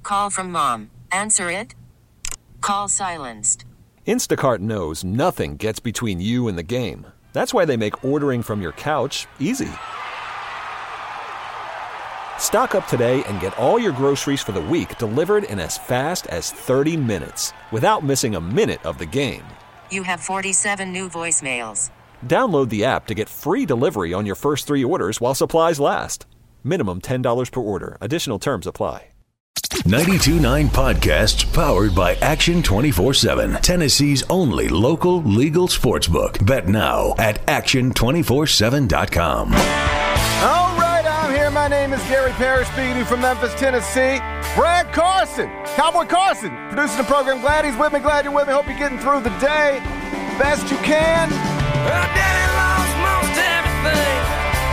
call from mom. Answer it. Call silenced. Instacart knows nothing gets between you and the game. That's why they make ordering from your couch easy. Stock up today and get all your groceries for the week delivered in as fast as 30 minutes without missing a minute of the game. You have 47 new voicemails. Download the app to get free delivery on your first 3 orders while supplies last. Minimum $10 per order. Additional terms apply. 92.9 Podcasts powered by Action 24/7. Tennessee's only local legal sportsbook. Bet now at action247.com. All right, I'm here. My name is Gary Parrish, speaking to you from Memphis, Tennessee. Brad Carson, Cowboy Carson, producing the program. Glad he's with me. Glad you're with me. Hope you're getting through the day best you can. Well, Daddy lost most everything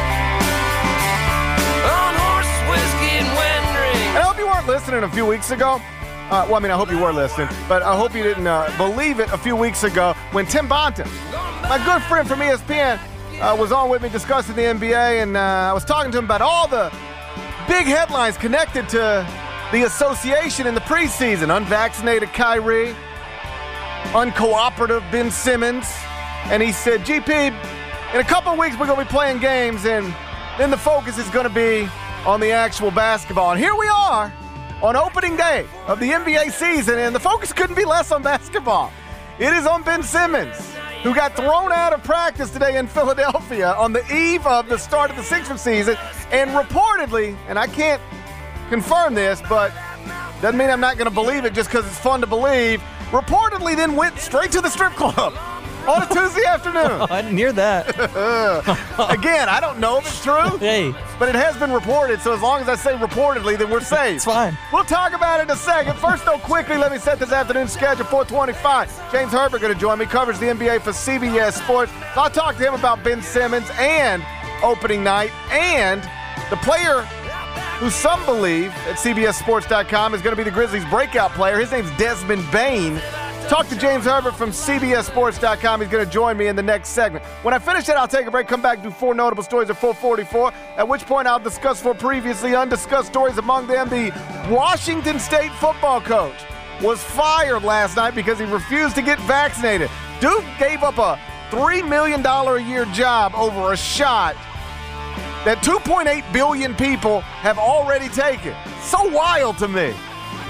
on horse, whiskey, and wedding rings. I hope you weren't listening a few weeks ago. I hope you were listening, but I hope you didn't believe it a few weeks ago when Tim Bonton, my good friend from ESPN, was on with me discussing the NBA, and I was talking to him about all the big headlines connected to the association in the preseason. Unvaccinated Kyrie, uncooperative Ben Simmons, and he said, GP, in a couple of weeks we're going to be playing games, and then the focus is going to be on the actual basketball. And here we are on opening day of the NBA season, and the focus couldn't be less on basketball. It is on Ben Simmons, who got thrown out of practice today in Philadelphia on the eve of the start of the Sixers season, and reportedly, and I can't confirm this, but doesn't mean I'm not going to believe it just because it's fun to believe, reportedly then went straight to the strip club on a Tuesday afternoon. I didn't hear that. Again, I don't know if it's true, Hey. but it has been reported, so as long as I say reportedly, then we're safe. It's fine. We'll talk about it in a second. First, though, quickly, let me set this afternoon's schedule. 4:25. James Herbert going to join me, covers the NBA for CBS Sports. So I'll talk to him about Ben Simmons and opening night, and the player who some believe at CBSSports.com is going to be the Grizzlies' breakout player. His name's Desmond Bane. Talk to James Herbert from CBSSports.com. He's going to join me in the next segment. When I finish that, I'll take a break, come back, do 4 notable stories at 4:44, at which point I'll discuss 4 previously undiscussed stories, among them the Washington State football coach was fired last night because he refused to get vaccinated. Dude gave up a $3 million a year job over a shot that 2.8 billion people have already taken. So wild to me.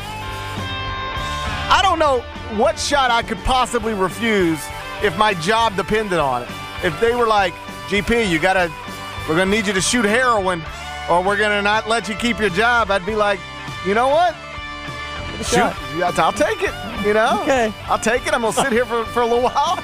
I don't know what shot I could possibly refuse if my job depended on it. If they were like, GP, we're going to need you to shoot heroin or we're going to not let you keep your job, I'd be like, you know what? Shoot. I'll take it, you know? Okay. I'll take it. I'm going to sit here for a little while.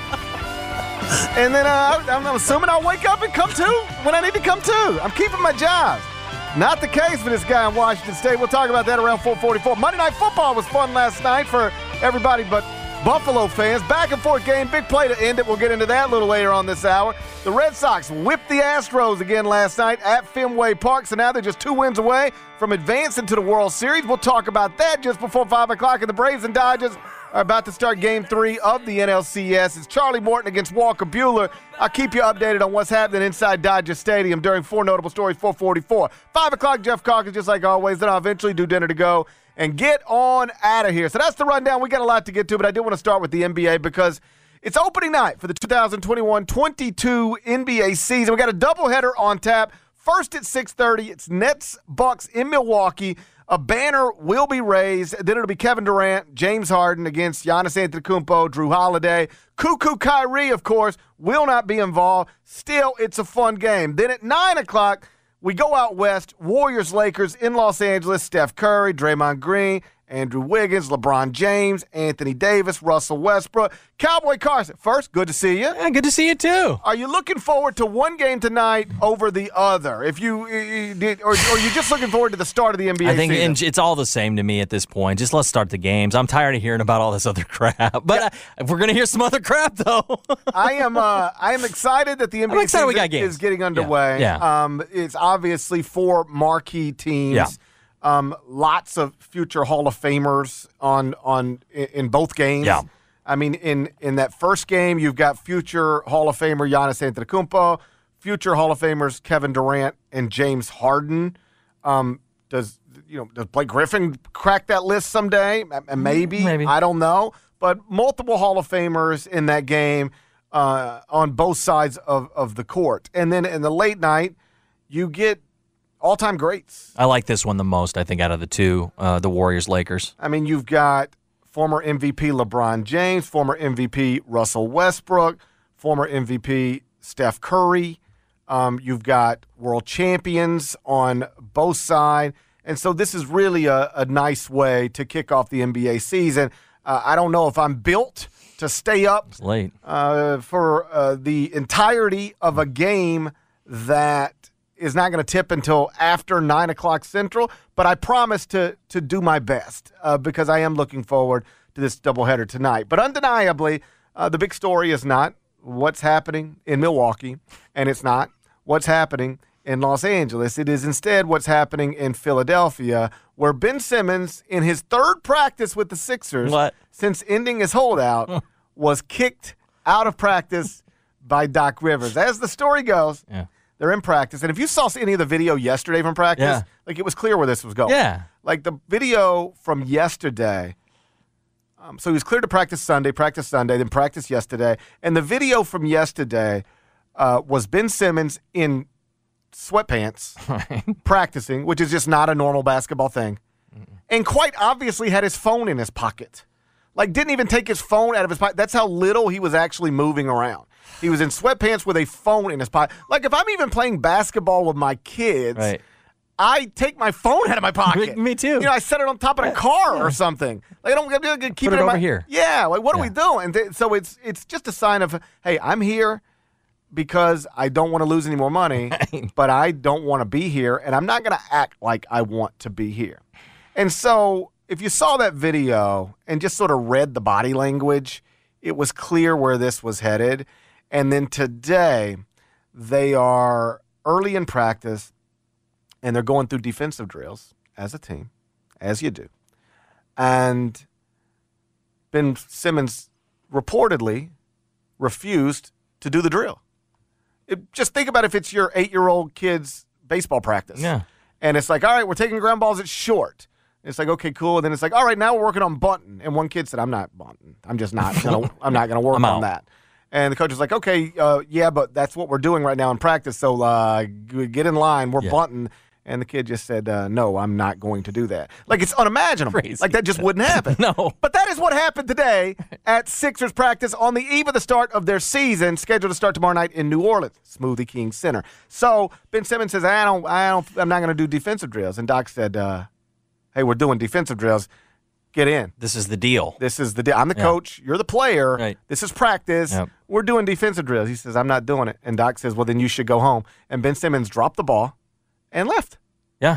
And then I'm assuming I'll wake up and come to when I need to come to. I'm keeping my job. Not the case for this guy in Washington State. We'll talk about that around 4:44. Monday Night Football was fun last night for everybody but Buffalo fans. Back and forth game, big play to end it. We'll get into that a little later on this hour. The Red Sox whipped the Astros again last night at Fenway Park, so now they're just 2 wins away from advancing to the World Series. We'll talk about that just before 5 o'clock. And the Braves and Dodgers are about to start Game 3 of the NLCS. It's Charlie Morton against Walker Buehler. I'll keep you updated on what's happening inside Dodger Stadium during 4 notable stories, 4:44. 5 o'clock, Jeff Calkins, just like always. Then I'll eventually do dinner to go and get on out of here. So that's the rundown. We got a lot to get to, but I do want to start with the NBA because it's opening night for the 2021-22 NBA season. We got a doubleheader on tap. First at 6:30, it's Nets-Bucks in Milwaukee. A banner will be raised. Then it'll be Kevin Durant, James Harden against Giannis Antetokounmpo, Drew Holiday. Cuckoo Kyrie, of course, will not be involved. Still, it's a fun game. Then at 9 o'clock, we go out west. Warriors-Lakers in Los Angeles. Steph Curry, Draymond Green, Andrew Wiggins, LeBron James, Anthony Davis, Russell Westbrook. Cowboy Carson, first, good to see you. Yeah, good to see you too. Are you looking forward to one game tonight over the other? If you did, or you're just looking forward to the start of the NBA I think season? it's all the same to me at this point. Just let's start the games. I'm tired of hearing about all this other crap. But we're going to hear some other crap, though. I am excited that the NBA season is getting underway. Yeah. It's obviously 4 marquee teams. Yeah. Lots of future Hall of Famers in both games. Yeah. I mean, in that first game, you've got future Hall of Famer Giannis Antetokounmpo, future Hall of Famers Kevin Durant and James Harden. does Blake Griffin crack that list someday? Maybe. I don't know. But multiple Hall of Famers in that game on both sides of the court. And then in the late night, you get all-time greats. I like this one the most, I think, out of the two, the Warriors-Lakers. I mean, you've got former MVP LeBron James, former MVP Russell Westbrook, former MVP Steph Curry. You've got world champions on both sides. And so this is really a nice way to kick off the NBA season. I don't know if I'm built to stay up late for the entirety of a game that is not going to tip until after 9 o'clock Central, but I promise to do my best because I am looking forward to this doubleheader tonight. But undeniably, the big story is not what's happening in Milwaukee, and it's not what's happening in Los Angeles. It is instead what's happening in Philadelphia, where Ben Simmons, in his third practice with the Sixers since ending his holdout, was kicked out of practice by Doc Rivers. As the story goes, they're in practice. And if you saw any of the video yesterday from practice, like it was clear where this was going. Yeah. Like the video from yesterday. So he was cleared to practice Sunday, then practice yesterday. And the video from yesterday was Ben Simmons in sweatpants practicing, which is just not a normal basketball thing, and quite obviously had his phone in his pocket. Like, didn't even take his phone out of his pocket. That's how little he was actually moving around. He was in sweatpants with a phone in his pocket. Like, if I'm even playing basketball with my kids, I take my phone out of my pocket. Me too. I set it on top of the car or something. Like, I don't keep Put it in over here. Yeah, like, what are we doing? And so it's just a sign of, hey, I'm here because I don't want to lose any more money, but I don't want to be here, and I'm not going to act like I want to be here. And so if you saw that video and just sort of read the body language, it was clear where this was headed. And then today, they are early in practice, and they're going through defensive drills as a team, as you do. And Ben Simmons reportedly refused to do the drill. Just think about if it's your 8-year-old kid's baseball practice. Yeah. And it's like, all right, we're taking ground balls, it's short. And it's like, okay, cool. And then it's like, all right, now we're working on bunting. And one kid said, I'm not bunting. I'm just not going to work on that. And the coach was like, okay, yeah, but that's what we're doing right now in practice. So get in line. We're bunting. And the kid just said, no, I'm not going to do that. Like, it's unimaginable. Crazy. Like, that just wouldn't happen. No. But that is what happened today at Sixers practice on the eve of the start of their season, scheduled to start tomorrow night in New Orleans, Smoothie King Center. So Ben Simmons says, I'm not going to do defensive drills. And Doc said, hey, we're doing defensive drills. Get in. This is the deal. This is the deal. I'm the coach. You're the player. Right. This is practice. Yep. We're doing defensive drills. He says, I'm not doing it. And Doc says, well, then you should go home. And Ben Simmons dropped the ball and left. Yeah.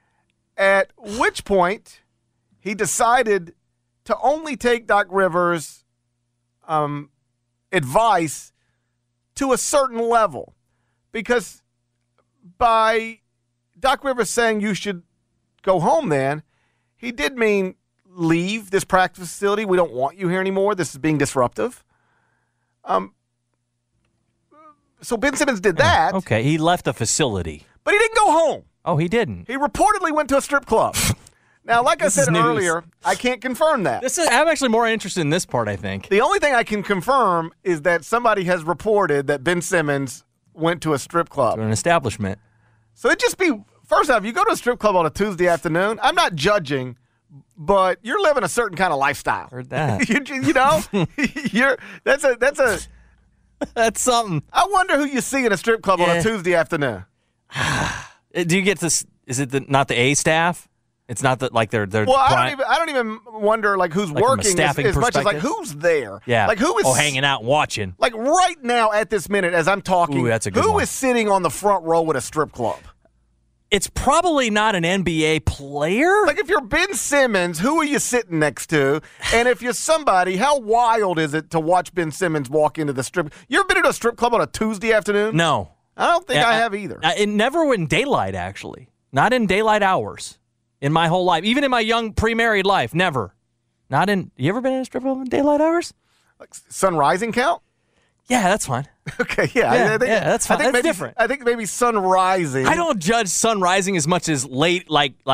At which point, he decided to only take Doc Rivers' advice to a certain level. Because by Doc Rivers saying you should go home then, he did mean leave this practice facility. We don't want you here anymore. This is being disruptive. So Ben Simmons did that. Okay, he left the facility. But he didn't go home. Oh, he didn't. He reportedly went to a strip club. Now, like I said earlier, I can't confirm that. I'm actually more interested in this part, I think. The only thing I can confirm is that somebody has reported that Ben Simmons went to a strip club. To an establishment. So it'd just be, first off, you go to a strip club on a Tuesday afternoon, I'm not judging, but you're living a certain kind of lifestyle. Heard that. you know? That's something. I wonder who you see in a strip club on a Tuesday afternoon. Do you get this? Is it not the A staff? It's not that like they're. Well, I don't even wonder like who's working as much as like who's there. Yeah. Like who is hanging out and watching. Like right now at this minute as I'm talking. Ooh, that's a good who one. is sitting on the front row at a strip club? It's probably not an NBA player. Like if you're Ben Simmons, who are you sitting next to? And if you're somebody, how wild is it to watch Ben Simmons walk into the strip? You ever been to a strip club on a Tuesday afternoon? No. I don't think I have either. It never in daylight, actually. Not in daylight hours in my whole life. Even in my young pre-married life, never. Not in. You ever been in a strip club in daylight hours? Like sun rising count? Yeah, that's fine. Okay, yeah. I think, that's fine. I think that's different. I think maybe sun rising. I don't judge sun rising as much as late, like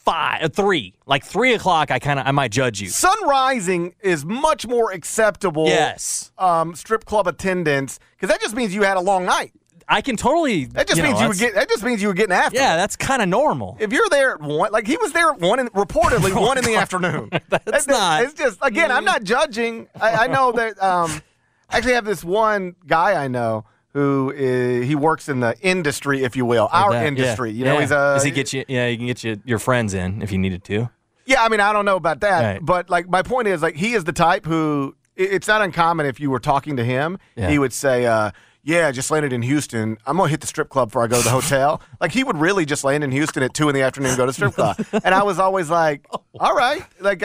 3. Like 3 o'clock, I might judge you. Sun rising is much more acceptable. Yes. Strip club attendance, because that just means you had a long night. I can totally. That just means that just means you were getting after. Yeah, it. that's kind of normal. If you're there at 1, like he was there at 1, reportedly 1 in the afternoon. That's not. It's just, again, I'm not judging. I know that. I actually have this one guy I know who he works in the industry, if you will, our industry. Yeah. You know, he's Does he get you? Yeah, he can get your friends in if you needed to. Yeah, I mean, I don't know about that, Right. but like my point is, like he is the type who it's not uncommon if you were talking to him, he would say. Yeah, I just landed in Houston. I'm going to hit the strip club before I go to the hotel. Like, he would really just land in Houston at 2 in the afternoon and go to the strip club. And I was always like, all right. Like,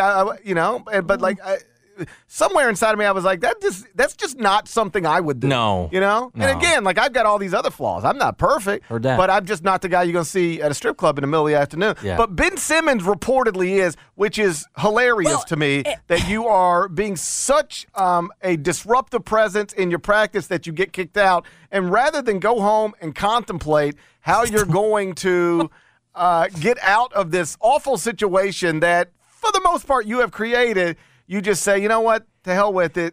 but like, somewhere inside of me, I was like, that's just not something I would do. No. You know? No. And again, like, I've got all these other flaws. I'm not perfect. Heard that. But I'm just not the guy you're going to see at a strip club in the middle of the afternoon. Yeah. But Ben Simmons reportedly is, which is hilarious to me, that you are being such a disruptive presence in your practice that you get kicked out. And rather than go home and contemplate how you're going to get out of this awful situation that, for the most part, you have created, you just say, you know what, to hell with it.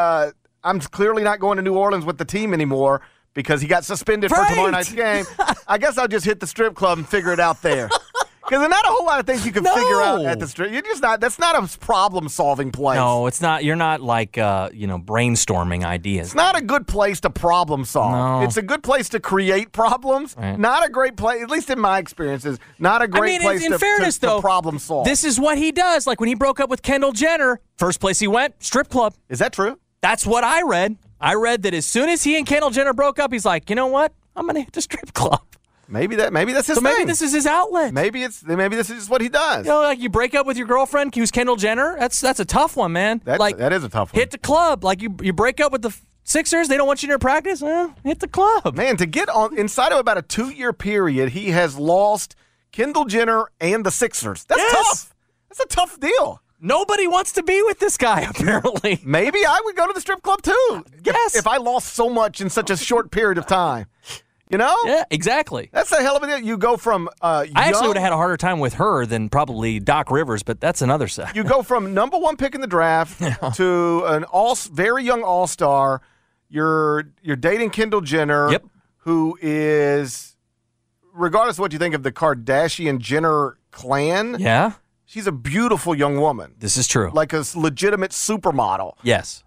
I'm clearly not going to New Orleans with the team anymore because he got suspended for tomorrow night's game. I guess I'll just hit the strip club and figure it out there. Because there's not a whole lot of things you can figure out at the strip. You're just not. That's not a problem-solving place. No, it's not. You're not like brainstorming ideas. It's not a good place to problem solve. No. It's a good place to create problems. Right. Not a great place, at least in my experiences, not a great place in fairness, to though, problem solve. This is what he does. Like when he broke up with Kendall Jenner, first place he went, strip club. Is that true? That's what I read. I read that as soon as he and Kendall Jenner broke up, he's like, you know what? I'm going to hit the strip club. Maybe that's his thing. Maybe this is his outlet. Maybe this is just what he does. You know, like you break up with your girlfriend, who's Kendall Jenner. That's a tough one, man. That is a tough one. Hit the club. Like you break up with the Sixers. They don't want you in their practice. Well, hit the club. Man, to get on inside of about a 2-year period, he has lost Kendall Jenner and the Sixers. That's tough. That's a tough deal. Nobody wants to be with this guy, apparently. Maybe I would go to the strip club too. Yes. If I lost so much in such a short period of time. You know? Yeah, exactly. That's a hell of a deal. You go from I actually would have had a harder time with her than probably Doc Rivers, but that's another side. You go from number 1 pick in the draft to an very young all-star. You're dating Kendall Jenner, who is, regardless of what you think of the Kardashian-Jenner clan, she's a beautiful young woman. This is true. Like a legitimate supermodel. Yes.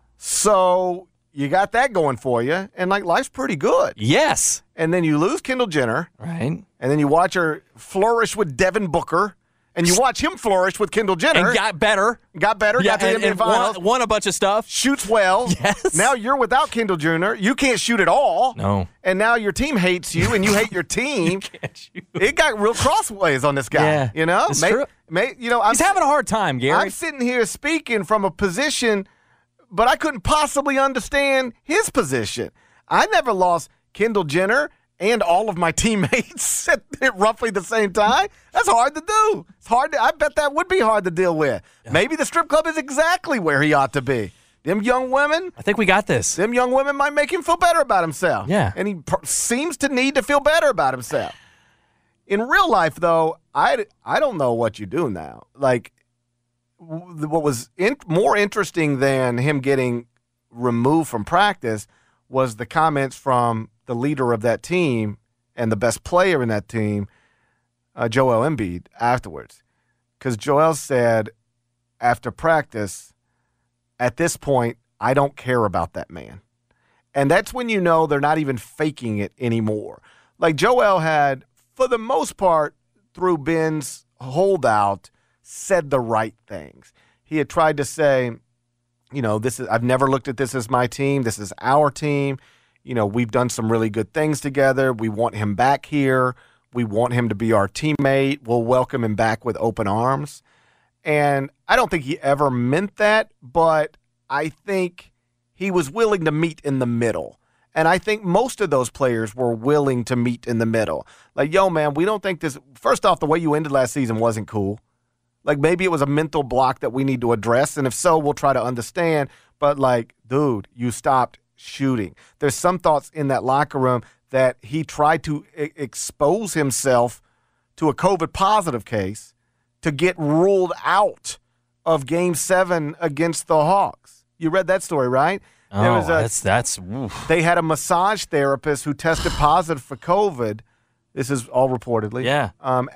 So you got that going for you, and like life's pretty good. Yes. And then you lose Kendall Jenner. Right. And then you watch her flourish with Devin Booker. And you watch him flourish with Kendall Jenner. And got better. Got to the NBA Finals. Won a bunch of stuff. Shoots well. Yes. Now you're without Kendall Jenner. You can't shoot at all. No. And now your team hates you, and you hate your team. You can't shoot. It got real crossways on this guy. Yeah. You know? It's true. He's having a hard time, Gary. I'm sitting here speaking from a position, but I couldn't possibly understand his position. I never lost Kendall Jenner and all of my teammates at roughly the same time. That's hard to do. I bet that would be hard to deal with. Yeah. Maybe the strip club is exactly where he ought to be. Them young women. I think we got this. Them young women might make him feel better about himself. Yeah. And he seems to need to feel better about himself. In real life, though, I don't know what you do now. Like, what was more interesting than him getting removed from practice was the comments from the leader of that team and the best player in that team, Joel Embiid, afterwards. Because Joel said after practice, at this point, I don't care about that man. And that's when you know they're not even faking it anymore. Like Joel had, for the most part, through Ben's holdout, said the right things. He had tried to say, I've never looked at this as my team. This is our team. We've done some really good things together. We want him back here. We want him to be our teammate. We'll welcome him back with open arms. And I don't think he ever meant that, but I think he was willing to meet in the middle. And I think most of those players were willing to meet in the middle. Like, yo, man, we don't think this – first off, the way you ended last season wasn't cool. Like, maybe it was a mental block that we need to address, and if so, we'll try to understand. But, like, dude, you stopped shooting. There's some thoughts in that locker room that he tried to expose himself to a COVID-positive case to get ruled out of Game 7 against the Hawks. You read that story, right? That's They had a massage therapist who tested positive for COVID. This is all reportedly. Yeah.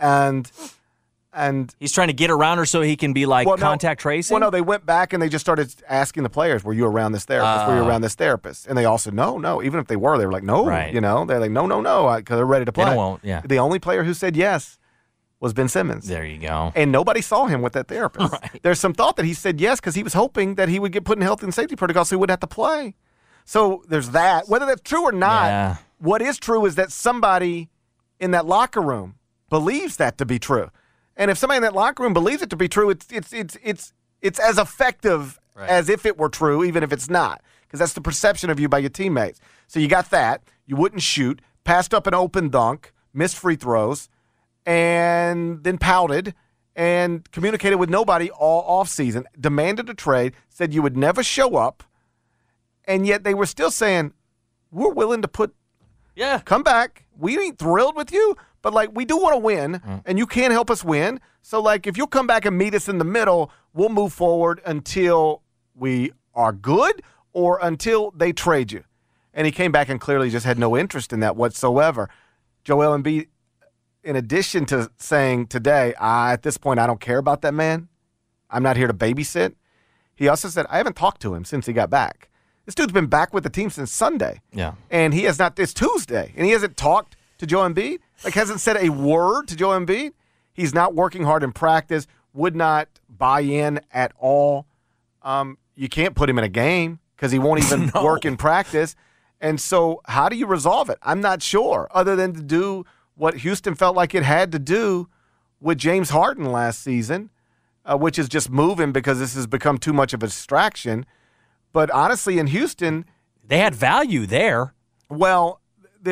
And he's trying to get around her so he can be contact tracing? Well, no, they went back and they just started asking the players, were you around this therapist? Were you around this therapist? And they all said, no. Even if they were like, no. Right. They're like, no, because they're ready to play. They won't, yeah. The only player who said yes was Ben Simmons. There you go. And nobody saw him with that therapist. Right. There's some thought that he said yes because he was hoping that he would get put in health and safety protocol so he wouldn't have to play. So there's that. Whether that's true or not, what is true is that somebody in that locker room believes that to be true. And if somebody in that locker room believes it to be true, it's as effective as if it were true, even if it's not, because that's the perception of you by your teammates. So you got that. You wouldn't shoot, passed up an open dunk, missed free throws, and then pouted and communicated with nobody all offseason, demanded a trade, said you would never show up, and yet they were still saying, we're willing to come back. We ain't thrilled with you, but, we do want to win, and you can't help us win. So, if you'll come back and meet us in the middle, we'll move forward until we are good or until they trade you. And he came back and clearly just had no interest in that whatsoever. Joel Embiid, in addition to saying today, at this point, I don't care about that man. I'm not here to babysit. He also said, I haven't talked to him since he got back. This dude's been back with the team since Sunday. Yeah. And he has not, it's Tuesday, and he hasn't talked to Joel Embiid, hasn't said a word to Joel Embiid. He's not working hard in practice, would not buy in at all. You can't put him in a game because he won't even work in practice. And so how do you resolve it? I'm not sure, other than to do what Houston felt like it had to do with James Harden last season, which is just move him because this has become too much of a distraction. But honestly, in Houston, they had value there. Well,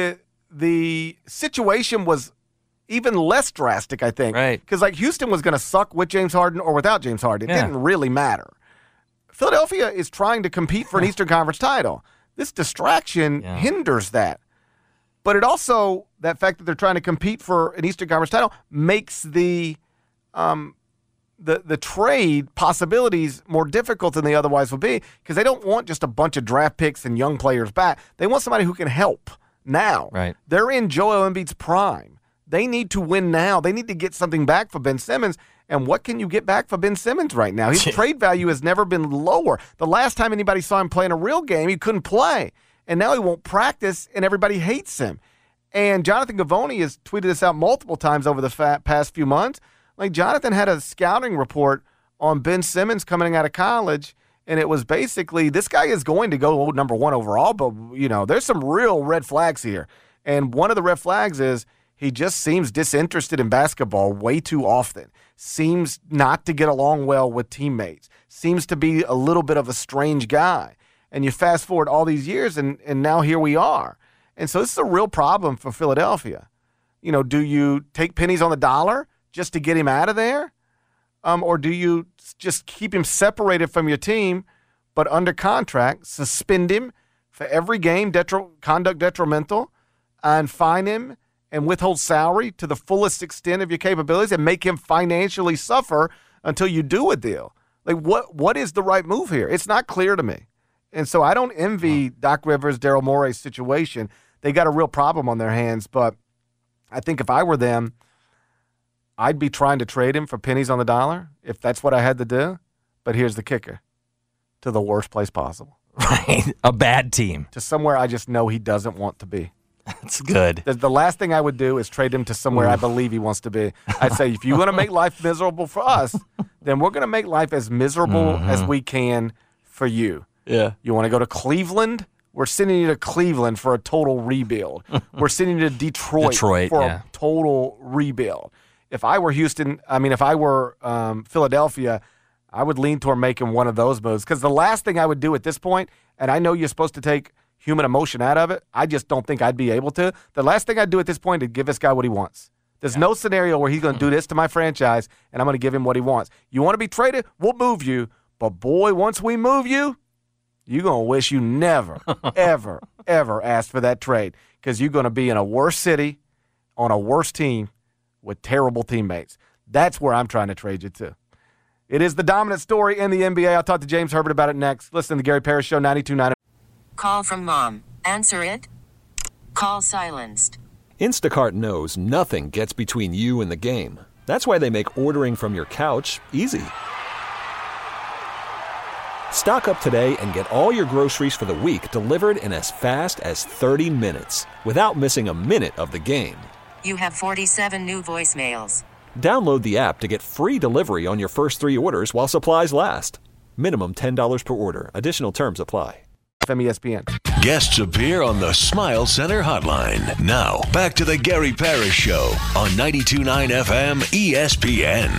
the situation was even less drastic, I think. Right. Because, Houston was going to suck with James Harden or without James Harden. It didn't really matter. Philadelphia is trying to compete for an Eastern Conference title. This distraction hinders that. But it also, that fact that they're trying to compete for an Eastern Conference title makes the trade possibilities more difficult than they otherwise would be because they don't want just a bunch of draft picks and young players back. They want somebody who can help now. Right. They're in Joel Embiid's prime. They need to win now. They need to get something back for Ben Simmons. And what can you get back for Ben Simmons right now? His trade value has never been lower. The last time anybody saw him play in a real game, he couldn't play. And now he won't practice, and everybody hates him. And Jonathan Givony has tweeted this out multiple times over the past few months. Jonathan had a scouting report on Ben Simmons coming out of college, and it was basically, this guy is going to go number one overall, but, there's some real red flags here. And one of the red flags is he just seems disinterested in basketball way too often, seems not to get along well with teammates, seems to be a little bit of a strange guy. And you fast forward all these years, and now here we are. And so this is a real problem for Philadelphia. Do you take pennies on the dollar just to get him out of there? Or do you just keep him separated from your team, but under contract, suspend him for every game, conduct detrimental, and fine him and withhold salary to the fullest extent of your capabilities and make him financially suffer until you do a deal? What is the right move here? It's not clear to me. And so I don't envy Doc Rivers, Daryl Morey's situation. They got a real problem on their hands, but I think if I were them, I'd be trying to trade him for pennies on the dollar if that's what I had to do. But here's the kicker: to the worst place possible. Right. A bad team. To somewhere I just know he doesn't want to be. That's good. The last thing I would do is trade him to somewhere I believe he wants to be. I'd say, if you want to make life miserable for us, then we're going to make life as miserable as we can for you. Yeah. You want to go to Cleveland? We're sending you to Cleveland for a total rebuild. We're sending you to Detroit for a total rebuild. If I were Philadelphia, I would lean toward making one of those moves. Because the last thing I would do at this point, and I know you're supposed to take human emotion out of it, I just don't think I'd be able to. The last thing I'd do at this point is give this guy what he wants. There's no scenario where he's going to do this to my franchise, and I'm going to give him what he wants. You want to be traded? We'll move you. But, boy, once we move you, you're going to wish you never, ever, ever asked for that trade, because you're going to be in a worse city on a worse team with terrible teammates. That's where I'm trying to trade you to. It is the dominant story in the NBA. I'll talk to James Herbert about it next. Listen to the Gary Parrish Show, 92.9. Call from mom. Answer it. Call silenced. Instacart knows nothing gets between you and the game. That's why they make ordering from your couch easy. Stock up today and get all your groceries for the week delivered in as fast as 30 minutes without missing a minute of the game. You have 47 new voicemails. Download the app to get free delivery on your first 3 orders while supplies last. Minimum $10 per order. Additional terms apply. ESPN. Guests appear on the Smile Center hotline. Now, back to the Gary Parrish Show on 92.9 FM ESPN.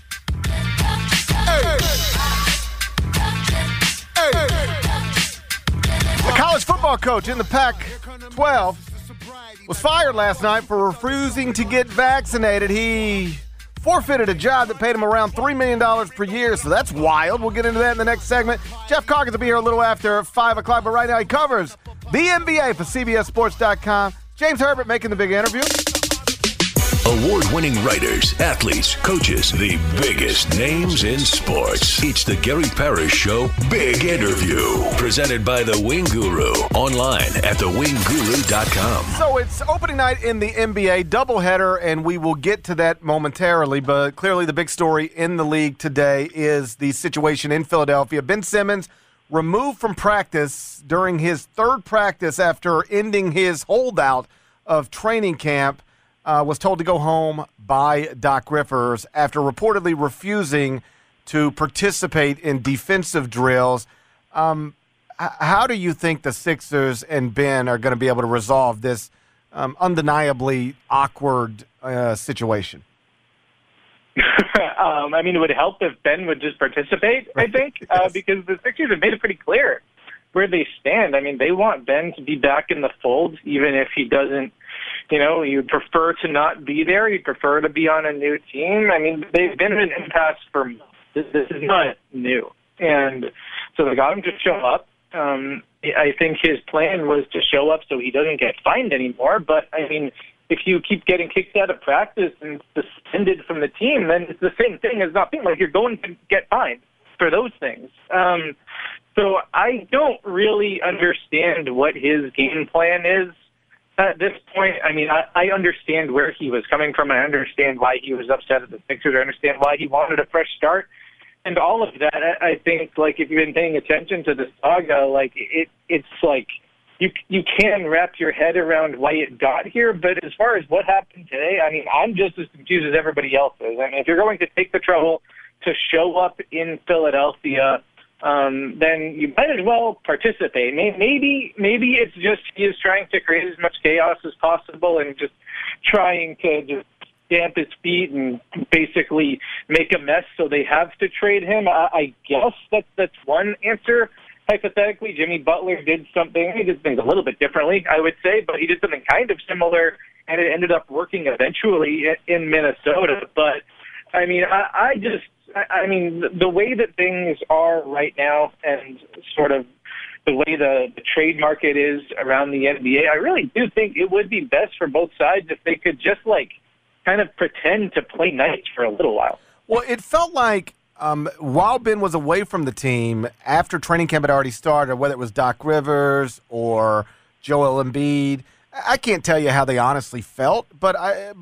The college football coach in the Pac-12 was fired last night for refusing to get vaccinated. He forfeited a job that paid him around $3 million per year, so that's wild. We'll get into that in the next segment. Jeff Calkins will be here a little after 5 o'clock, but right now he covers the NBA for CBSSports.com. James Herbert making the big interview. Award-winning writers, athletes, coaches, the biggest names in sports. It's the Gary Parrish Show Big Interview, presented by The Wing Guru, online at thewingguru.com. So it's opening night in the NBA, doubleheader, and we will get to that momentarily, but clearly the big story in the league today is the situation in Philadelphia. Ben Simmons removed from practice during his third practice after ending his holdout of training camp. Was told to go home by Doc Rivers after reportedly refusing to participate in defensive drills. How do you think the Sixers and Ben are going to be able to resolve this undeniably awkward situation? I mean, it would help if Ben would just participate, I think, because the Sixers have made it pretty clear where they stand. I mean, they want Ben to be back in the fold, even if he doesn't. You'd prefer to not be there. You'd prefer to be on a new team. I mean, they've been in an impasse for months. This is not new. And so they got him to show up. I think his plan was to show up so he doesn't get fined anymore. But, I mean, if you keep getting kicked out of practice and suspended from the team, then it's the same thing as not being like you're going to get fined for those things. So I don't really understand what his game plan is. At this point, I mean, I understand where he was coming from. I understand why he was upset at the Sixers. I understand why he wanted a fresh start. And all of that, I think, like, if you've been paying attention to the saga, like, it's like you can wrap your head around why it got here. But as far as what happened today, I mean, I'm just as confused as everybody else is. I mean, if you're going to take the trouble to show up in Philadelphia, then you might as well participate. Maybe it's just he is trying to create as much chaos as possible and just trying to just stamp his feet and basically make a mess so they have to trade him. I guess that's one answer. Hypothetically, Jimmy Butler did something. He did things a little bit differently, I would say, but he did something kind of similar, and it ended up working eventually in Minnesota. But, I mean, I mean, the way that things are right now and sort of the way the trade market is around the NBA, I really do think it would be best for both sides if they could just, like, kind of pretend to play nice for a little while. Well, it felt like while Ben was away from the team, after training camp had already started, whether it was Doc Rivers or Joel Embiid, I can't tell you how they honestly felt, but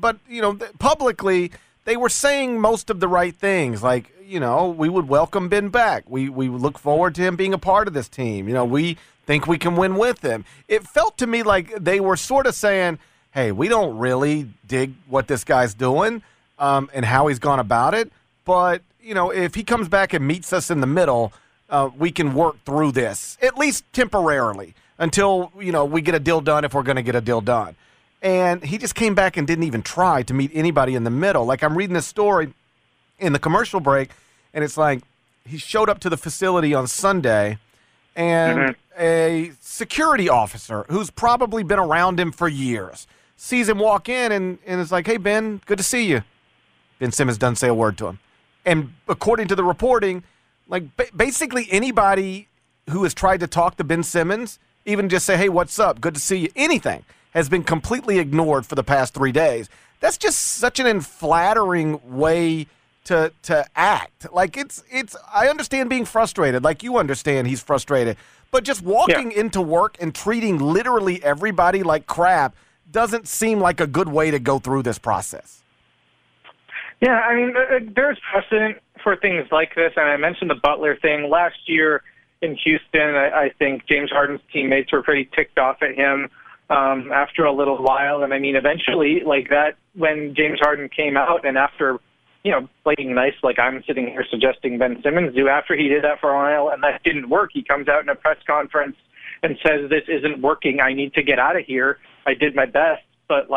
publicly – they were saying most of the right things, like, we would welcome Ben back. We look forward to him being a part of this team. We think we can win with him. It felt to me like they were sort of saying, hey, we don't really dig what this guy's doing and how he's gone about it. But, if he comes back and meets us in the middle, we can work through this, at least temporarily, until, we get a deal done if we're going to get a deal done. And he just came back and didn't even try to meet anybody in the middle. Like, I'm reading this story in the commercial break, and it's like he showed up to the facility on Sunday, and a security officer who's probably been around him for years sees him walk in and is like, hey, Ben, good to see you. Ben Simmons doesn't say a word to him. And according to the reporting, like basically anybody who has tried to talk to Ben Simmons, even just say, hey, what's up, good to see you, anything, has been completely ignored for the past 3 days. that's just such an unflattering way to act. Like it's I understand being frustrated, like you understand he's frustrated, but just walking into work and treating literally everybody like crap doesn't seem like a good way to go through this process. Yeah, I mean, there's precedent for things like this, and I mentioned the Butler thing. Last year in Houston, I think James Harden's teammates were pretty ticked off at him after a little while, and I mean, eventually, like that, when James Harden came out and after, playing nice like I'm sitting here suggesting Ben Simmons do, after he did that for a while and that didn't work, he comes out in a press conference and says, this isn't working, I need to get out of here. I did my best, but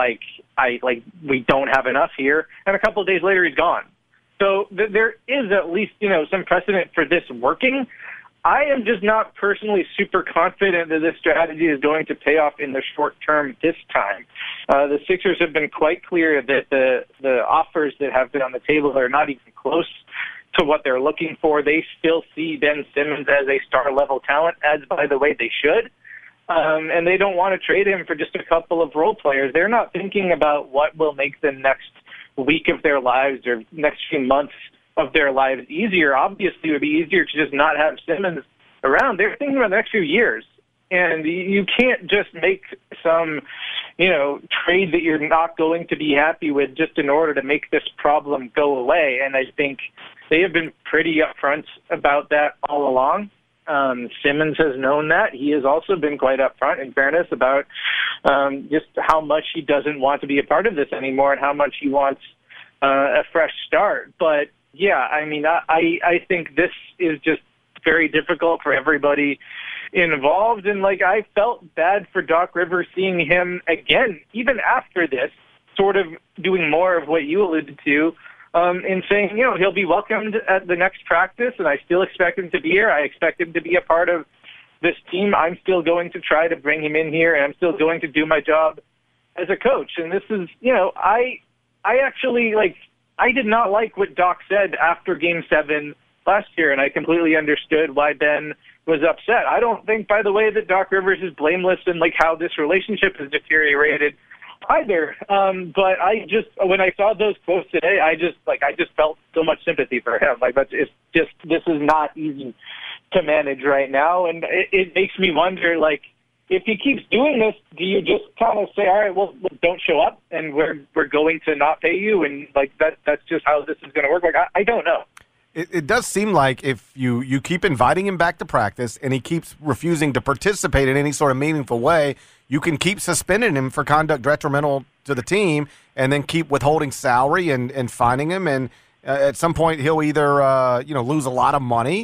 we don't have enough here. And a couple of days later, he's gone. So there is at least, some precedent for this working. I am just not personally super confident that this strategy is going to pay off in the short term this time. The Sixers have been quite clear that the offers that have been on the table are not even close to what they're looking for. They still see Ben Simmons as a star-level talent, as, by the way, they should. And they don't want to trade him for just a couple of role players. They're not thinking about what will make the next week of their lives or next few months of their lives easier. Obviously, it would be easier to just not have Simmons around. They're thinking about the next few years. And you can't just make some, trade that you're not going to be happy with just in order to make this problem go away. And I think they have been pretty upfront about that all along. Simmons has known that. He has also been quite upfront, in fairness, about just how much he doesn't want to be a part of this anymore and how much he wants a fresh start. But, yeah, I mean, I think this is just very difficult for everybody involved. And, I felt bad for Doc Rivers seeing him again, even after this, sort of doing more of what you alluded to, in saying, he'll be welcomed at the next practice, and I still expect him to be here. I expect him to be a part of this team. I'm still going to try to bring him in here, and I'm still going to do my job as a coach. And this is, I actually, I did not like what Doc said after Game 7 last year, and I completely understood why Ben was upset. I don't think, by the way, that Doc Rivers is blameless in, how this relationship has deteriorated either. But when I saw those quotes today, I just felt so much sympathy for him. This is not easy to manage right now. And it makes me wonder, if he keeps doing this, do you just kind of say, all right, well, don't show up and we're going to not pay you? And that's just how this is going to work. I don't know. It does seem like if you keep inviting him back to practice and he keeps refusing to participate in any sort of meaningful way, you can keep suspending him for conduct detrimental to the team and then keep withholding salary and fining him. And at some point he'll either lose a lot of money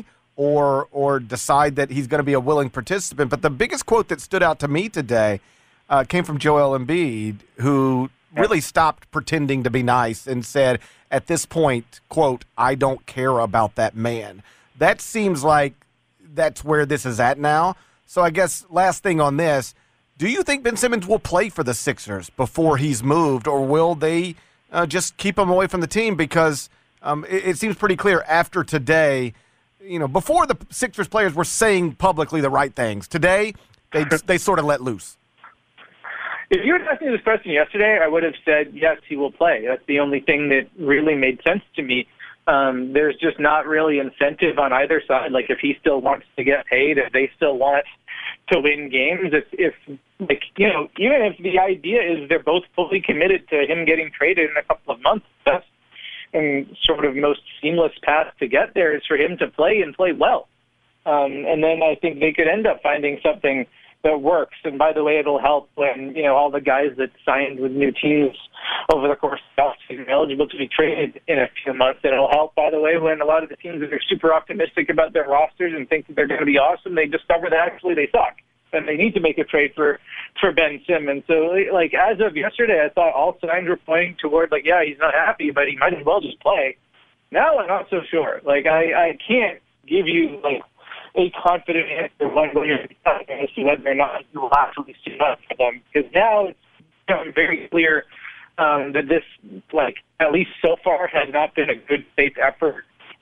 or decide that he's going to be a willing participant. But the biggest quote that stood out to me today came from Joel Embiid, who really stopped pretending to be nice and said, at this point, quote, I don't care about that man. That seems like that's where this is at now. So I guess last thing on this, do you think Ben Simmons will play for the Sixers before he's moved, or will they just keep him away from the team? Because it seems pretty clear after today, before the Sixers players were saying publicly the right things. Today, they sort of let loose. If you had asked me this question yesterday, I would have said, yes, he will play. That's the only thing that really made sense to me. There's just not really incentive on either side. If he still wants to get paid, if they still want to win games, even if the idea is they're both fully committed to him getting traded in a couple of months, that's and sort of most seamless path to get there is for him to play and play well. And then I think they could end up finding something that works. And by the way, it'll help when, all the guys that signed with new teams over the course of the offseason are eligible to be traded in a few months. And it'll help, by the way, when a lot of the teams that are super optimistic about their rosters and think that they're going to be awesome, they discover that actually they suck. And they need to make a trade for Ben Simmons. So, as of yesterday, I thought all signs were pointing toward, yeah, he's not happy, but he might as well just play. Now I'm not so sure. I can't give you, a confident answer one way or the other as to whether or not you will actually suit up for them. Because now it's become very clear that this, at least so far, has not been a good faith effort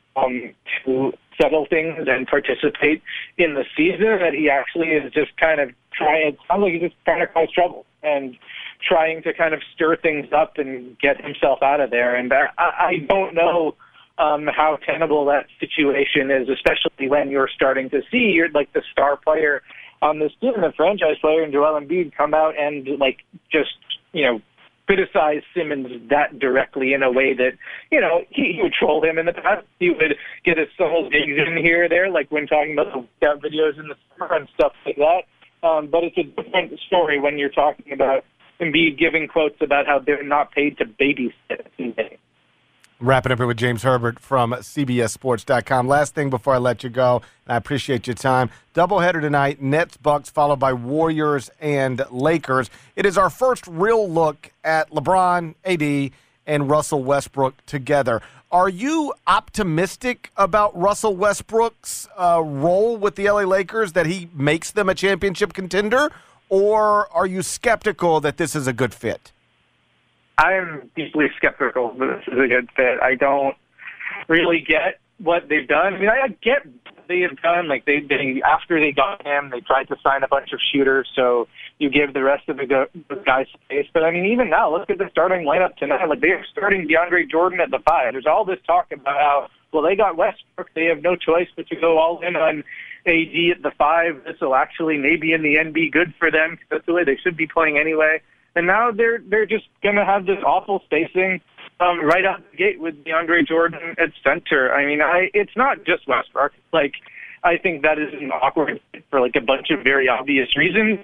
to settle things and participate in the season, that he actually is just kind of trying, it sounds like he's just trying to cause trouble and trying to kind of stir things up and get himself out of there. And I don't know how tenable that situation is, especially when you're starting to see you're like the star player on this team, the franchise player, and Joel Embiid come out and like just, criticize Simmons that directly in a way that, he would troll him in the past. He would get his subtle digs in here or there, like when talking about the workout videos in the summer and stuff like that. But it's a different story when you're talking about Embiid giving quotes about how they're not paid to babysit. Wrapping up here with James Herbert from CBSSports.com. Last thing before I let you go, and I appreciate your time. Doubleheader tonight, Nets, Bucks, followed by Warriors and Lakers. It is our first real look at LeBron, AD, and Russell Westbrook together. Are you optimistic about Russell Westbrook's role with the LA Lakers, that he makes them a championship contender, or are you skeptical that this is a good fit? I'm deeply skeptical that this is a good fit. I don't really get what they've done. I mean, I get what they have done. Like they after they got him, they tried to sign a bunch of shooters, so you give the rest of the guys space. But I mean, even now, look at the starting lineup tonight. Like they are starting DeAndre Jordan at the 5. There's all this talk about how, well, they got Westbrook, they have no choice but to go all in on AD at the 5. This will actually maybe in the end be good for them, because that's the way they should be playing anyway. And now they're just going to have this awful spacing right out the gate with DeAndre Jordan at center. I mean, it's not just Westbrook. Like, I think that is an awkward fit for like a bunch of very obvious reasons.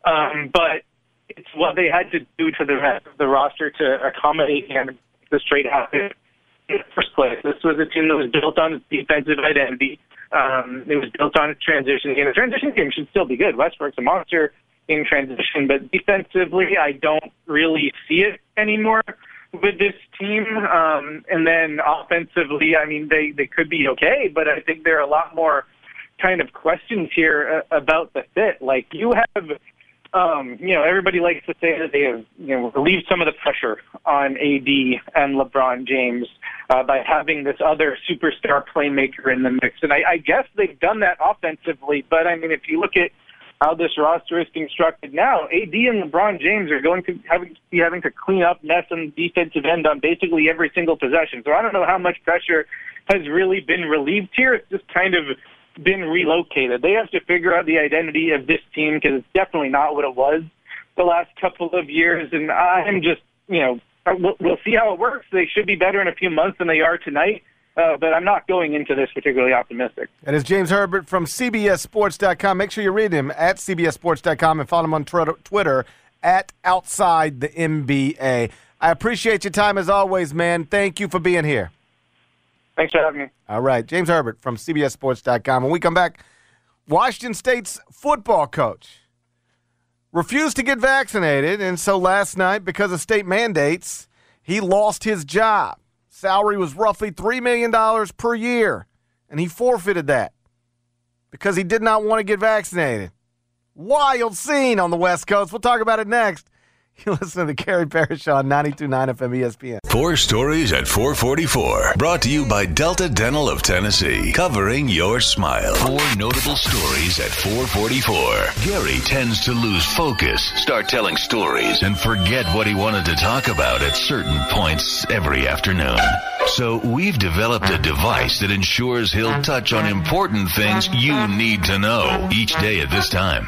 But it's what they had to do to the rest of the roster to accommodate him the straight happen in the first place. This was a team that was built on its defensive identity. It was built on its transition game. The transition game should still be good. Westbrook's a monster in transition, but defensively, I don't really see it anymore with this team. And then offensively, I mean, they could be okay, but I think there are a lot more kind of questions here about the fit. Like you have, everybody likes to say that they have, relieved some of the pressure on AD and LeBron James by having this other superstar playmaker in the mix. And I guess they've done that offensively, but I mean, if you look at how this roster is constructed now, AD and LeBron James are going to be having to clean up mess on the defensive end on basically every single possession. So I don't know how much pressure has really been relieved here. It's just kind of been relocated. They have to figure out the identity of this team, because it's definitely not what it was the last couple of years. And I'm just, we'll see how it works. They should be better in a few months than they are tonight. But I'm not going into this particularly optimistic. And it's James Herbert from CBSSports.com. Make sure you read him at CBSSports.com and follow him on Twitter at Outside the NBA. I appreciate your time as always, man. Thank you for being here. Thanks for having me. All right. James Herbert from CBSSports.com. When we come back, Washington State's football coach refused to get vaccinated, and so last night, because of state mandates, he lost his job. Salary was roughly $3 million per year, and he forfeited that because he did not want to get vaccinated. Wild scene on the West Coast. We'll talk about it next. You listen to the Gary Parrish Show on 92.9 FM ESPN. 4 Stories at 444. Brought to you by Delta Dental of Tennessee. Covering your smile. 4 notable stories at 444. Gary tends to lose focus, start telling stories, and forget what he wanted to talk about at certain points every afternoon. So we've developed a device that ensures he'll touch on important things you need to know each day at this time.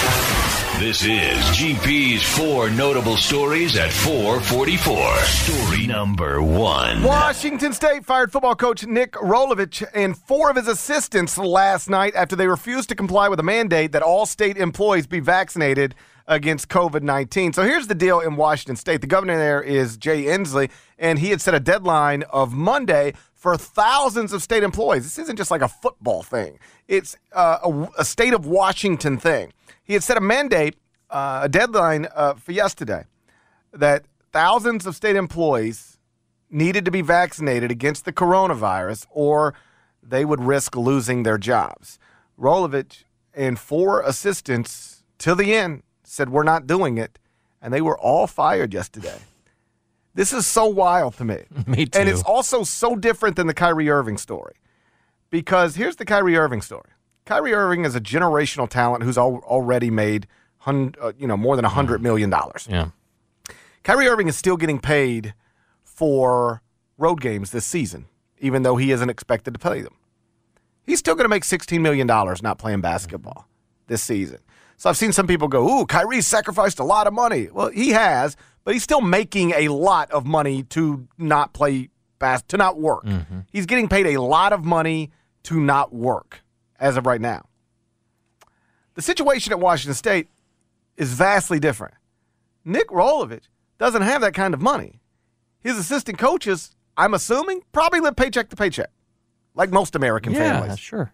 This is GP's 4 notable stories at 444. Story number 1. Washington State fired football coach Nick Rolovich and 4 of his assistants last night after they refused to comply with a mandate that all state employees be vaccinated against COVID-19. So here's the deal in Washington State. The governor there is Jay Inslee, and he had set a deadline of Monday for thousands of state employees. This isn't just like a football thing. It's a state of Washington thing. He had set a mandate, a deadline for yesterday, that thousands of state employees needed to be vaccinated against the coronavirus or they would risk losing their jobs. Rolovich and 4 assistants, till the end, said, we're not doing it, and they were all fired yesterday. This is so wild to me. Me too. And it's also so different than the Kyrie Irving story, because here's the Kyrie Irving story. Kyrie Irving is a generational talent who's already made more than $100 million. Yeah. Kyrie Irving is still getting paid for road games this season, even though he isn't expected to play them. He's still going to make $16 million not playing basketball this season. So I've seen some people go, ooh, Kyrie's sacrificed a lot of money. Well, he has, but he's still making a lot of money to not play to not work. He's getting paid a lot of money to not work as of right now. The situation at Washington State is vastly different. Nick Rolovich doesn't have that kind of money. His assistant coaches, I'm assuming, probably live paycheck to paycheck, like most American families. Yeah, sure.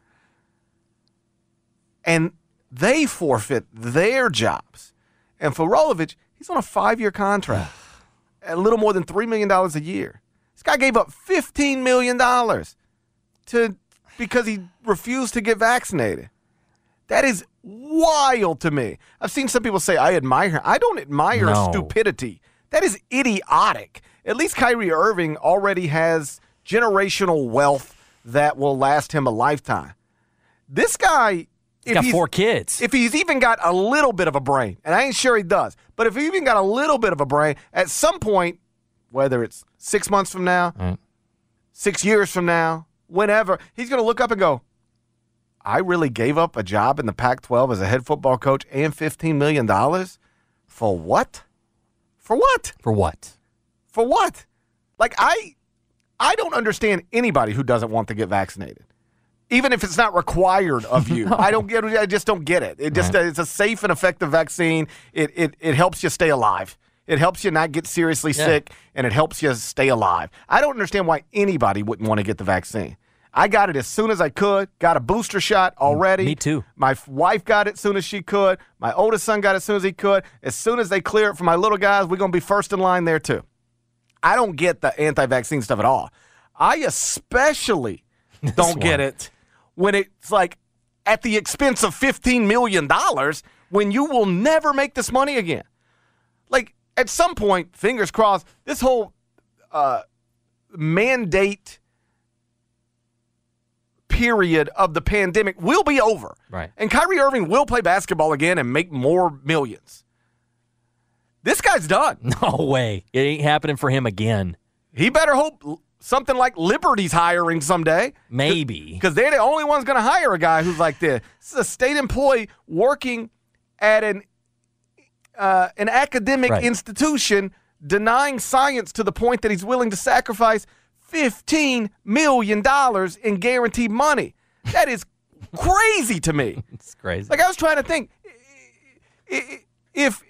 And they forfeit their jobs. And for Rolovich, he's on a 5-year contract, a little more than $3 million a year. This guy gave up $15 million because he refused to get vaccinated. That is wild to me. I've seen some people say, I admire him. I don't admire stupidity. That is idiotic. At least Kyrie Irving already has generational wealth that will last him a lifetime. This guy, he's got 4 kids. If he's even got a little bit of a brain, and I ain't sure he does, but if he even got a little bit of a brain, at some point, whether it's 6 months from now, 6 years from now, whenever, he's going to look up and go, I really gave up a job in the Pac-12 as a head football coach and $15 million? For what? For what? For what? For what? Like, I don't understand anybody who doesn't want to get vaccinated, even if it's not required of you. No. I just don't get it. It's a safe and effective vaccine. It helps you stay alive. It helps you not get seriously sick, and it helps you stay alive. I don't understand why anybody wouldn't want to get the vaccine. I got it as soon as I could, got a booster shot already. Me too. My wife got it as soon as she could. My oldest son got it as soon as he could. As soon as they clear it for my little guys, we're going to be first in line there too. I don't get the anti-vaccine stuff at all. I especially don't get it when it's like at the expense of $15 million when you will never make this money again. Like, at some point, fingers crossed, this whole mandate period of the pandemic will be over. Right. And Kyrie Irving will play basketball again and make more millions. This guy's done. No way. It ain't happening for him again. He better hope something like Liberty's hiring someday. Maybe. Because they're the only ones going to hire a guy who's like this. This is a state employee working at an academic institution, denying science to the point that he's willing to sacrifice $15 million in guaranteed money. That is crazy to me. It's crazy. Like, I was trying to think, if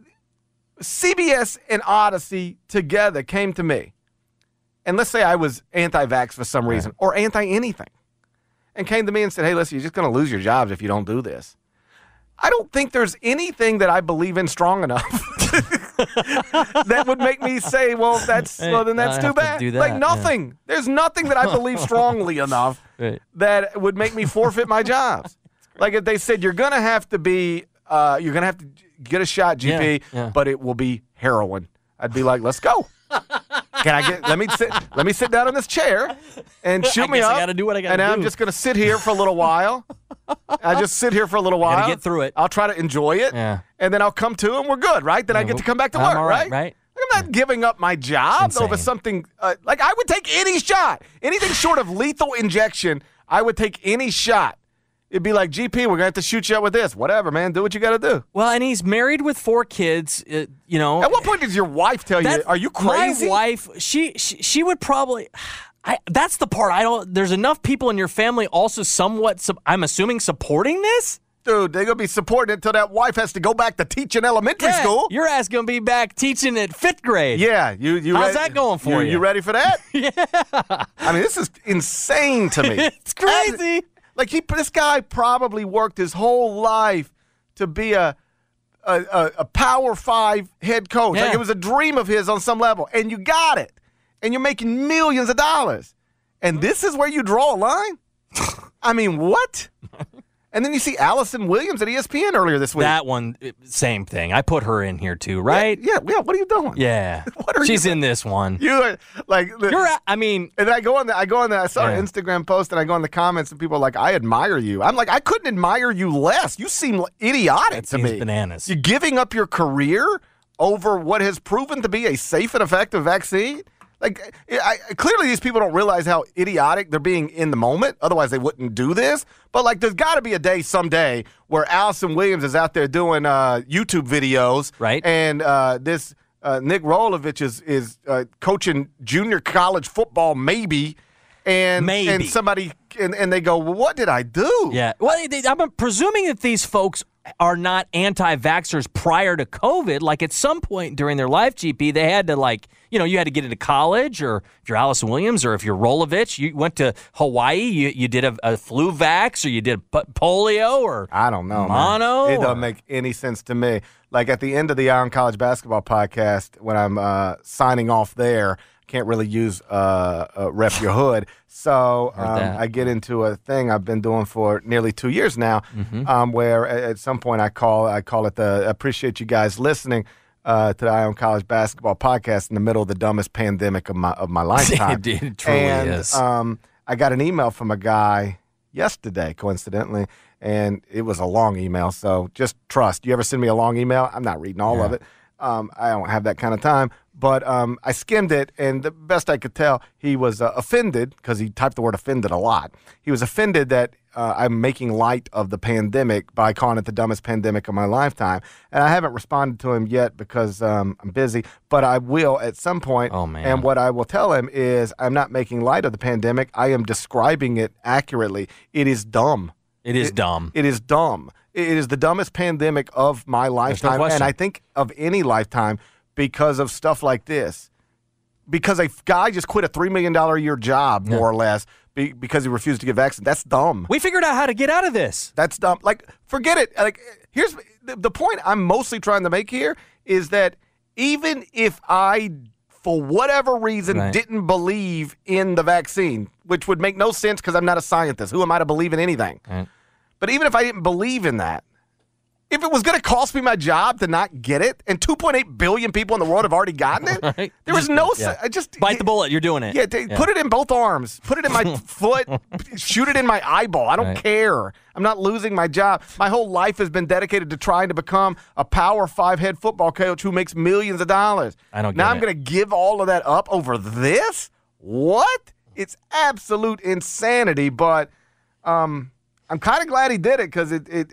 CBS and Odyssey together came to me, and let's say I was anti-vax for some reason, or anti-anything, and came to me and said, hey, listen, you're just going to lose your jobs if you don't do this. I don't think there's anything that I believe in strong enough that would make me say, well, then that's too bad. Like, nothing. Yeah. There's nothing that I believe strongly enough that would make me forfeit my jobs. Like, if they said, you're going to have to get a shot, GP, but it will be heroin, I'd be like, let's go. Let me sit down in this chair and shoot me up. I gotta do what I gotta do. And I'm just going to sit here for a little while. I just sit here for a little while. Gotta get through it. I'll try to enjoy it. Yeah. And then I'll come to and we're good, right? Then I get to come back to work, right? I'm not giving up my job over something. Like, I would take any shot. Anything short of lethal injection, I would take any shot. It'd be like, GP, we're going to have to shoot you up with this. Whatever, man. Do what you got to do. Well, and he's married with 4 kids, At what point does your wife tell you, are you crazy? My wife, she would probably... that's the part I don't... There's enough people in your family also somewhat, I'm assuming, supporting this? Dude, they're going to be supporting it until that wife has to go back to teaching elementary school. Your ass going to be back teaching at 5th grade. Yeah. How's that going for you? You ready for that? Yeah. I mean, this is insane to me. It's crazy. This guy probably worked his whole life to be a Power 5 head coach. Yeah. Like, it was a dream of his on some level. And you got it. And you're making millions of dollars. And this is where you draw a line? I mean, what? And then you see Allison Williams at ESPN earlier this week. That one, same thing. I put her in here too, right? Yeah. What are you doing? Yeah. She's in this one. And then I go on there. I saw an Instagram post, and I go in the comments, and people are like, "I admire you." I'm like, I couldn't admire you less. You seem idiotic to me. Bananas. You're giving up your career over what has proven to be a safe and effective vaccine? Like, clearly these people don't realize how idiotic they're being in the moment. Otherwise, they wouldn't do this. But, like, there's got to be a day someday where Allison Williams is out there doing YouTube videos. Right. And this Nick Rolovich is coaching junior college football, maybe. And somebody and they go, well, what did I do? Yeah. Well, I'm presuming that these folks are not anti-vaxxers prior to COVID. Like, at some point during their life, GP, they had to, like, you had to get into college, or if you're Allison Williams, or if you're Rolovich, you went to Hawaii, you did a flu vax, or you did polio, or I don't know, mono. Man. It doesn't make any sense to me. Like, at the end of the Iron College Basketball podcast, when I'm signing off there, can't really use Rep Your Hood. So I get into a thing I've been doing for nearly 2 years now, where at some point I call it the Appreciate You Guys Listening to the Iron College Basketball Podcast in the middle of the dumbest pandemic of my lifetime. It truly is. I got an email from a guy yesterday, coincidentally, and it was a long email, so just trust. You ever send me a long email? I'm not reading all of it. I don't have that kind of time. But I skimmed it, and the best I could tell, he was offended, because he typed the word offended a lot. He was offended that I'm making light of the pandemic by calling it the dumbest pandemic of my lifetime. And I haven't responded to him yet because I'm busy, but I will at some point. Oh, man. And what I will tell him is I'm not making light of the pandemic. I am describing it accurately. It is dumb. It is dumb. It is dumb. It is the dumbest pandemic of my lifetime, and I think of any lifetime, because of stuff like this. Because a guy just quit a $3 million a year job, more or less, because he refused to get vaccinated. That's dumb. We figured out how to get out of this. That's dumb. Like, forget it. Like, here's the point I'm mostly trying to make here is that even if I, for whatever reason, didn't believe in the vaccine, which would make no sense because I'm not a scientist. Who am I to believe in anything? Right. But even if I didn't believe in that, if it was going to cost me my job to not get it, and 2.8 billion people in the world have already gotten it, right. there was no... Yeah. Just bite the bullet. You're doing it. Yeah, put it in both arms. Put it in my foot. Shoot it in my eyeball. I don't care. I'm not losing my job. My whole life has been dedicated to trying to become a Power 5 head football coach who makes millions of dollars. I don't get Now it. I'm going to give all of that up over this? What? It's absolute insanity, but I'm kind of glad he did it because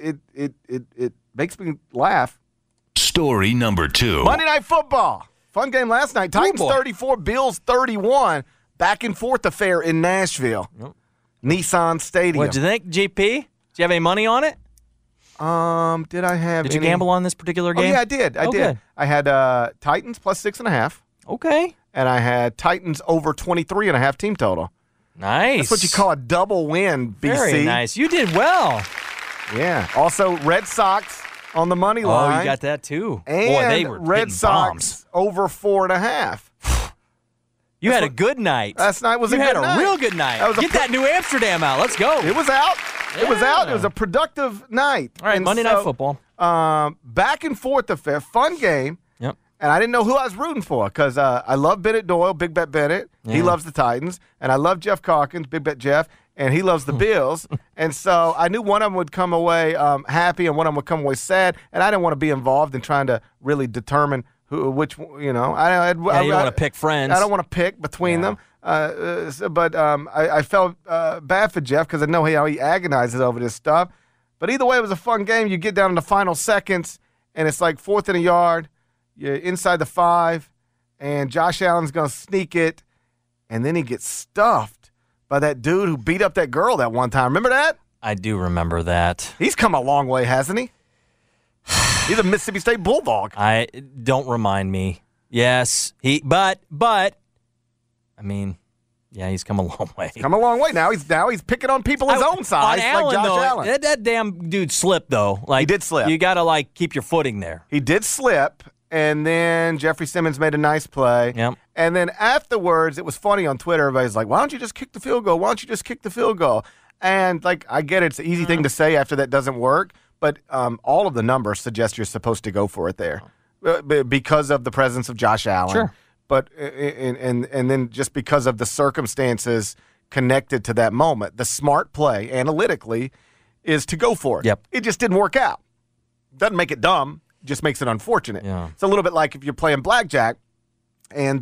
it makes me laugh. Story number 2. Monday Night Football. Fun game last night. Titans boy. 34, Bills 31. Back and forth affair in Nashville. Nissan Stadium. What'd you think, GP? Did you have any money on it? Did I have Did you any... gamble on this particular game? Oh, yeah, I did. I did. Good. I had Titans plus 6.5. Okay. And I had Titans over 23.5 team total. Nice. That's what you call a double win, BC. Very nice. You did well. Yeah. Also, Red Sox on the money line. Oh, you got that too. And Boy, they were Red hitting Sox bombs. over 4.5. You had a good night. Last night was a you good had night. a real good night. That was Get that New Amsterdam out. Let's go. It was out. It was out. It was a productive night. All right, And Monday Night Football. Back and forth affair. Fun game. Yep. And I didn't know who I was rooting for because I love Bennett Doyle, Big Bet Bennett. He loves the Titans. And I love Jeff Calkins, Big Bet Jeff, and he loves the Bills. And so I knew one of them would come away happy and one of them would come away sad. And I didn't want to be involved in trying to really determine which, you know. You don't want to pick friends. I don't want to pick between them. But I felt bad for Jeff because I know how he agonizes over this stuff. But either way, it was a fun game. You get down in the final seconds, and it's like 4th and a yard. You're inside the 5, and Josh Allen's going to sneak it, and then he gets stuffed by that dude who beat up that girl that one time. Remember that? I do remember that. He's come a long way, hasn't he? He's a Mississippi State Bulldog. Don't remind me. Yes, but I mean, yeah, he's come a long way. Come a long way. Now he's picking on people his own size, like Josh Allen. That damn dude slipped though. Like, he did slip. You gotta keep your footing there. He did slip, and then Jeffrey Simmons made a nice play. Yep. And then afterwards, it was funny on Twitter. Everybody's like, "Why don't you just kick the field goal? Why don't you just kick the field goal?" And I get it. It's an easy thing to say after that doesn't work, but all of the numbers suggest you're supposed to go for it there because of the presence of Josh Allen. Sure. But and then just because of the circumstances connected to that moment, the smart play analytically is to go for it. Yep. It just didn't work out. Doesn't make it dumb. just makes it unfortunate. Yeah. It's a little bit like if you're playing blackjack and,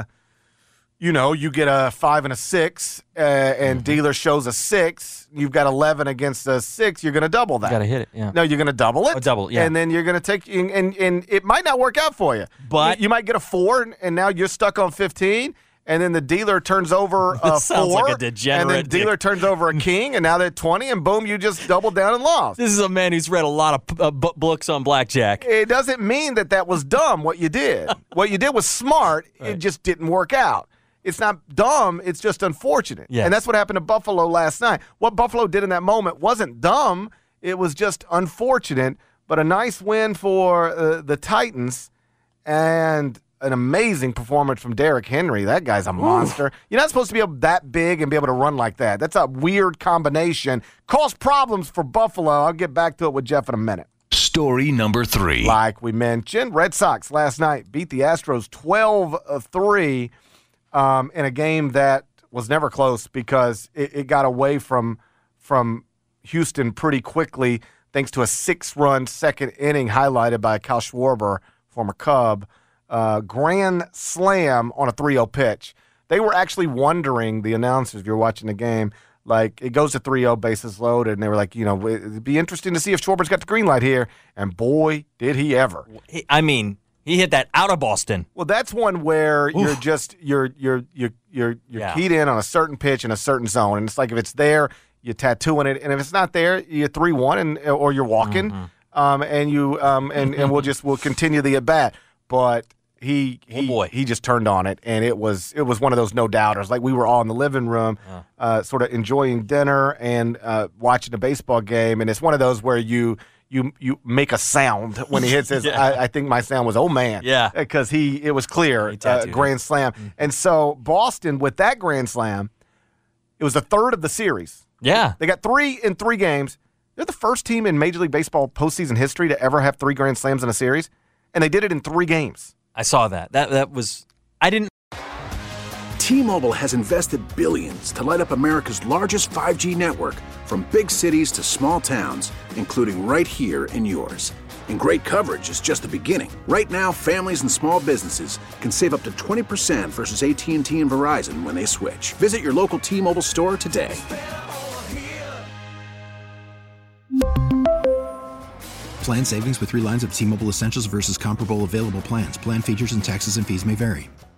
you get a 5 and a 6 and dealer shows a 6. You've got 11 against a 6. You're going to double that. You got to hit it, yeah. No, you're going to double it. Oh, double, yeah. And then you're going to take and it might not work out for you. But you might get a 4 and now you're stuck on 15. And then the dealer turns over a 4. Sounds like a degenerate. And then dealer turns over a king, and now they're 20, and boom, you just doubled down and lost. This is a man who's read a lot of books on blackjack. It doesn't mean that was dumb, what you did. What you did was smart. Right. It just didn't work out. It's not dumb. It's just unfortunate. Yes. And that's what happened to Buffalo last night. What Buffalo did in that moment wasn't dumb. It was just unfortunate, but a nice win for the Titans and an amazing performance from Derrick Henry. That guy's a monster. You're not supposed to be that big and be able to run like that. That's a weird combination. Caused problems for Buffalo. I'll get back to it with Jeff in a minute. Story number 3. Like we mentioned, Red Sox last night beat the Astros 12-3 in a game that was never close because it got away from Houston pretty quickly thanks to a 6-run second inning highlighted by Kyle Schwarber, former Cub. Grand slam on a 3-0 pitch. They were actually wondering, the announcers, if you're watching the game, like it goes to 3-0, bases loaded, and they were like, it'd be interesting to see if Schwarber's got the green light here. And boy, did he ever! He hit that out of Boston. Well, that's one where you're just you're keyed in on a certain pitch in a certain zone, and it's like if it's there, you're tattooing it, and if it's not there, you're 3-1, or you're walking, and we'll continue the at bat, but. He just turned on it, and it was one of those no doubters. Like we were all in the living room, sort of enjoying dinner and watching a baseball game, and it's one of those where you make a sound when he hits his. I think my sound was, oh man, because it was clear, grand slam, and so Boston with that grand slam, it was the third of the series. Yeah, they got 3 in 3 games. They're the first team in Major League Baseball postseason history to ever have 3 grand slams in a series, and they did it in 3 games. I saw that. That was – I didn't – T-Mobile has invested billions to light up America's largest 5G network from big cities to small towns, including right here in yours. And great coverage is just the beginning. Right now, families and small businesses can save up to 20% versus AT&T and Verizon when they switch. Visit your local T-Mobile store today. Plan savings with 3 lines of T-Mobile Essentials versus comparable available plans. Plan features and taxes and fees may vary.